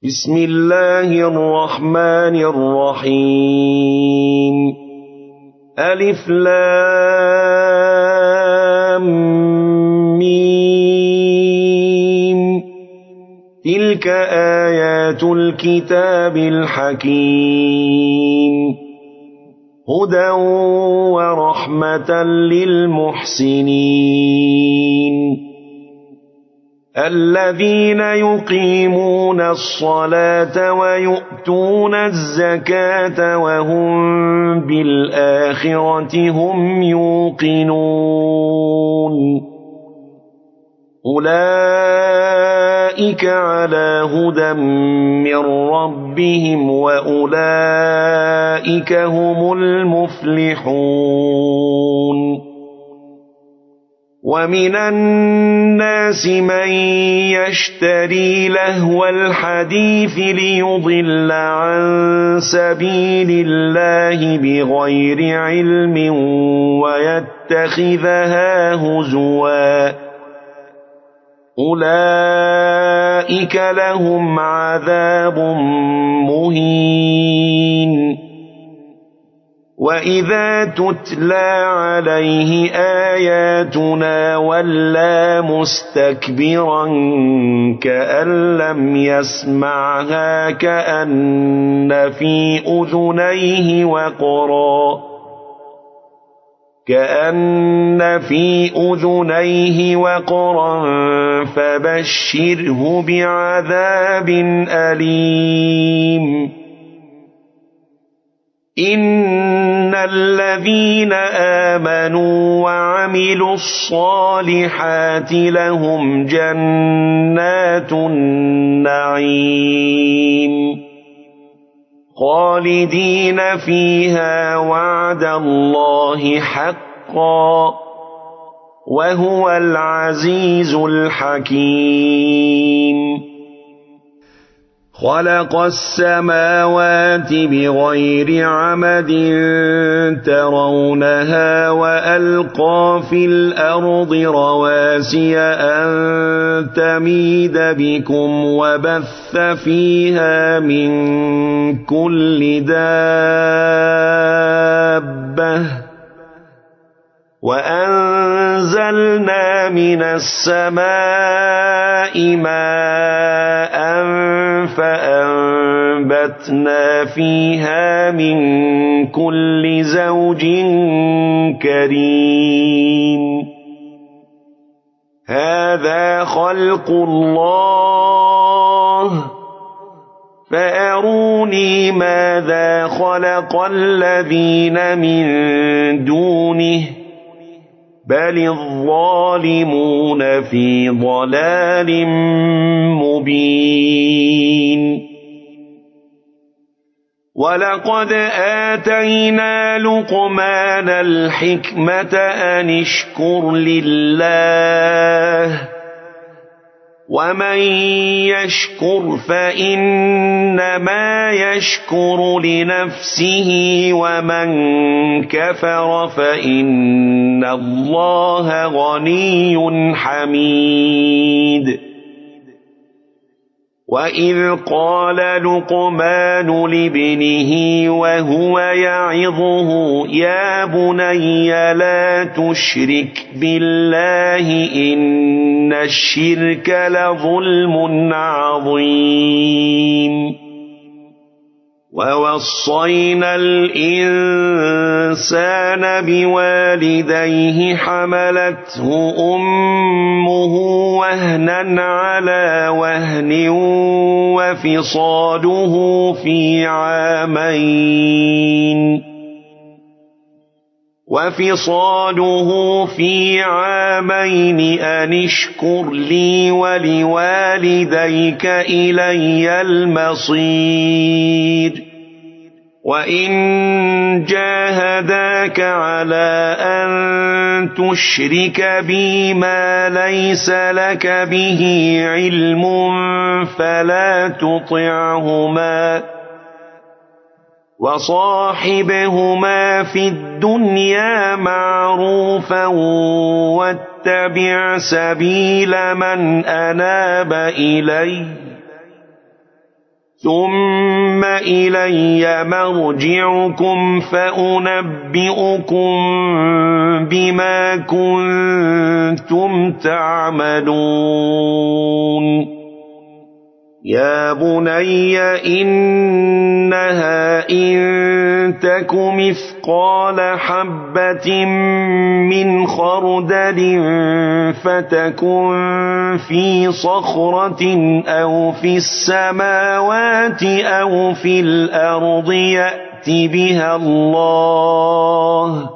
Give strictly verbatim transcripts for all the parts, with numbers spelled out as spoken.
بسم الله الرحمن الرحيم ألف لام ميم تلك آيات الكتاب الحكيم هدى ورحمة للمحسنين الذين يقيمون الصلاة ويؤتون الزكاة وهم بالآخرة هم يوقنون أولئك على هدى من ربهم وأولئك هم المفلحون ومن الناس من يشتري لهو الحديث ليضل عن سبيل الله بغير علم ويتخذها هزوا أولئك لهم عذاب مهين وإذا تتلى عليه آياتنا ولى مستكبرا كأن لم يسمعها كأن في أذنيه وقرا كأن في أذنيه وقرا فبشره بعذاب أليم إن الذين آمنوا وعملوا الصالحات لهم جنات النعيم خالدين فيها وعد الله حقا وهو العزيز الحكيم خلق السماوات بغير عمد ترونها وألقى في الأرض رواسي أن تميد بكم وبث فيها من كل دابة وأنزلنا من السماء ماء فأنبتنا فيها من كل زوج كريم هذا خلق الله فأروني ماذا خلق الذين من دونه بل الظالمون في ضلال مبين ولقد آتينا لقمان الحكمة أن اشكر لله ومن يشكر فإنما يشكر لنفسه ومن كفر فإن الله غني حميد وإذ قال لقمان لابنه وهو يعظه يا بني لا تشرك بالله إن الشرك لظلم عظيم ووصينا الإنسان بوالديه حملته أمه وهنا على وهن وفصاله في عامين وفصاله في عامين أن اشكر لي ولوالديك إلي المصير وإن جاهداك على أن تشرك بي ما ليس لك به علم فلا تطعهما وصاحبهما في الدنيا معروفا واتبع سبيل من أناب إلي ثم إلي مرجعكم فأنبئكم بما كنتم تعملون يا بني إنها إن تك مثقال حبة من خردل فتكن في صخرة أو في السماوات أو في الأرض يأت بها الله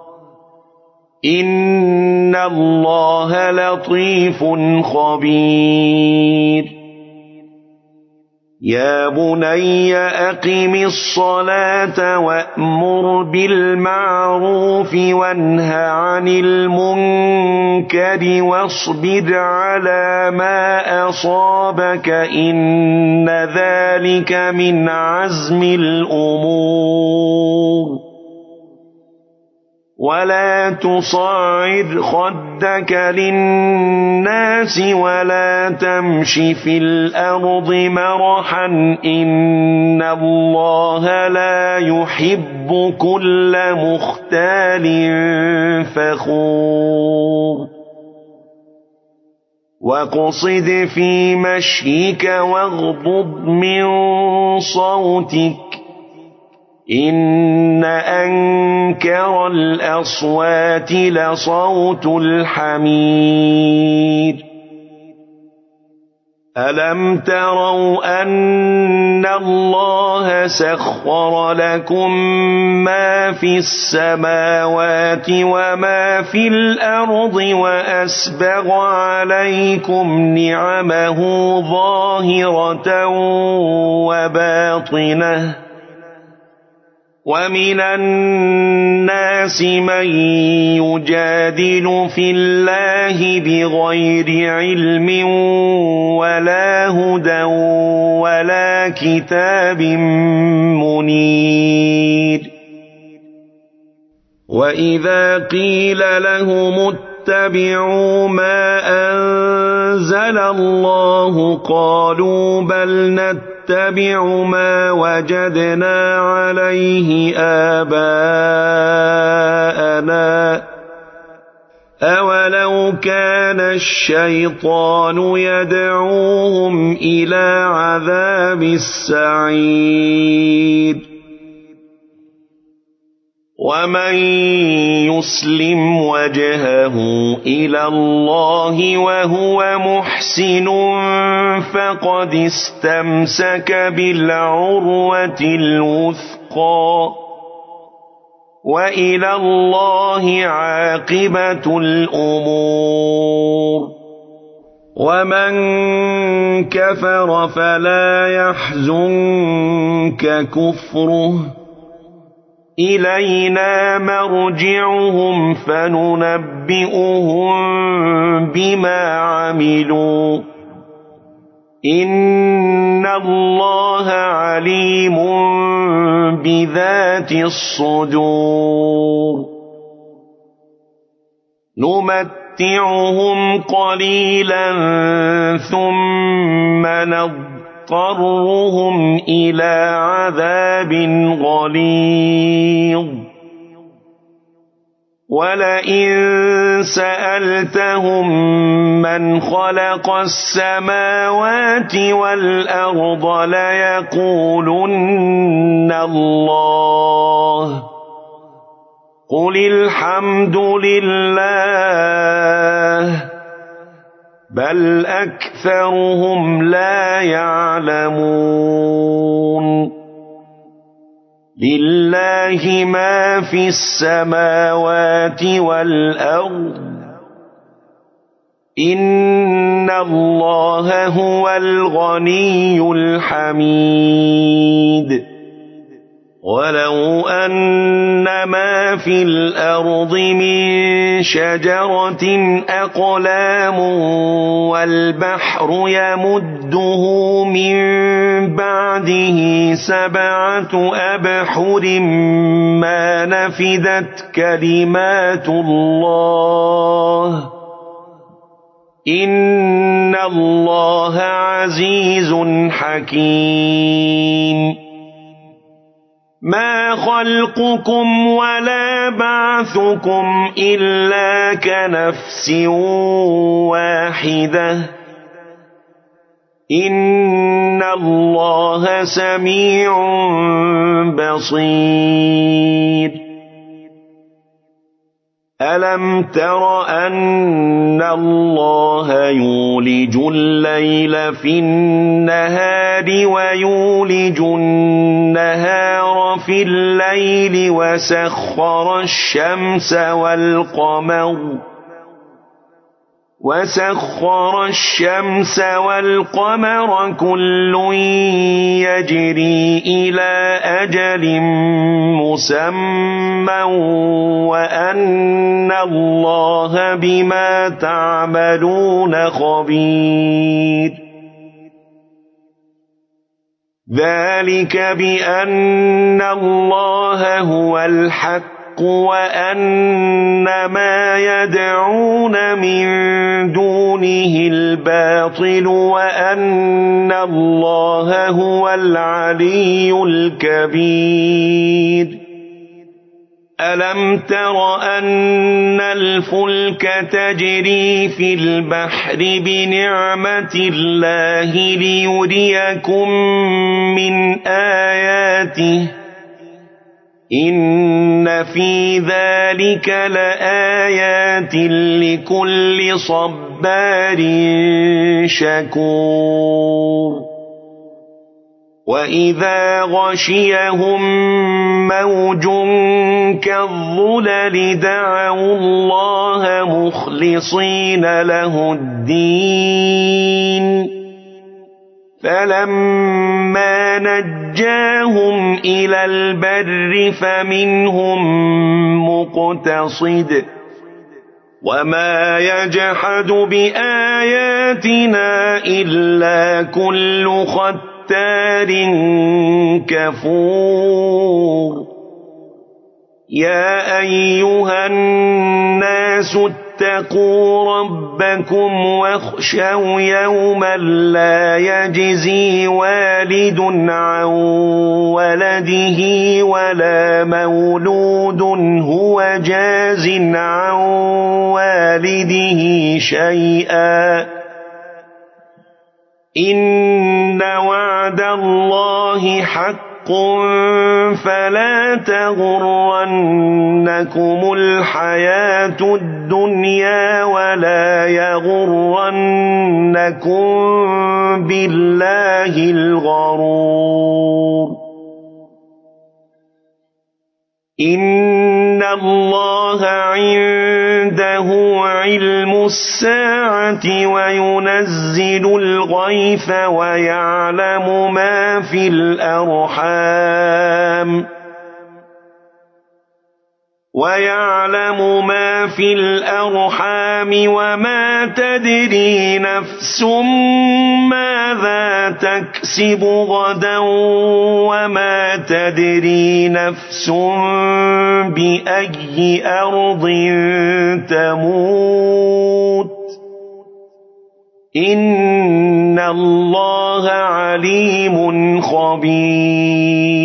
إن الله لطيف خبير يا بني أقم الصلاة وأمر بالمعروف وانه عن المنكر واصبر على ما أصابك إن ذلك من عزم الأمور ولا تصعر خدك للناس ولا تمش في الأرض مرحا إن الله لا يحب كل مختال فخور واقصد في مشيك واغضض من صوتك إن أنكر الأصوات لصوت الحمير ألم تروا أن الله سخر لكم ما في السماوات وما في الأرض وأسبغ عليكم نعمه ظاهرة وباطنة ومن الناس من يجادل في الله بغير علم ولا هدى ولا كتاب منير وإذا قيل لهم اتبعوا ما أنزل الله قالوا بل نتبع ما وجدنا عليه آباءنا أولو كان الشيطان يدعوهم إلى عذاب السعير ومن يسلم وجهه إلى الله وهو محسن فقد استمسك بالعروة الوثقى وإلى الله عاقبة الأمور ومن كفر فلا يحزنك كفره إلينا مرجعهم فننبئهم بما عملوا إن الله عليم بذات الصدور نمتعهم قليلا ثم نضطرهم إلى عذاب غليظ ولئن سألتهم من خلق السماوات والأرض ليقولن الله قل الحمد لله بل أكثرهم لا يعلمون لله ما في السماوات والأرض إن الله هو الغني الحميد ولو أن ما في الأرض من شجرة أقلام والبحر يمده من بعده سبعة أبحر ما نفدت كلمات الله إن الله عزيز حكيم ما خلقكم ولا بعثكم إلا كنفس واحدة إن الله سميع بصير ألم تر أن الله يولج الليل في النهار ويولج النهار في الليل وسخر الشمس والقمر وسخر الشمس والقمر كل يجري إلى أجل مسمى وأن الله بما تعملون خبير ذلك بأن الله هو الحق وأن ما يدعون من دونه الباطل وأن الله هو العلي الكبير ألم تر أن الفلك تجري في البحر بنعمة الله ليريكم من آياته إن في ذلك لآيات لكل صبار شكور وإذا غشيهم موج كالظلل دعوا الله مخلصين له الدين فلما نجاهم إلى البر فمنهم مقتصد وما يجحد بآياتنا إلا كل ختار كفور يا أيها الناس اتقوا ربكم واخشوا يوما لا يجزي والد عن ولده ولا مولود هو جاز عن والده شيئا إن وعد الله حق فلا تغرنكم الحياة الدنيا ولا يغرنكم بالله الغرور إن الله عنده علم الساعة وينزل الغيث ويعلم ما في الأرحام ويعلم ما في الأرحام وما تدري نفس ماذا تكسب غدا وما تدري نفس بأي أرض تموت إن الله عليم خبير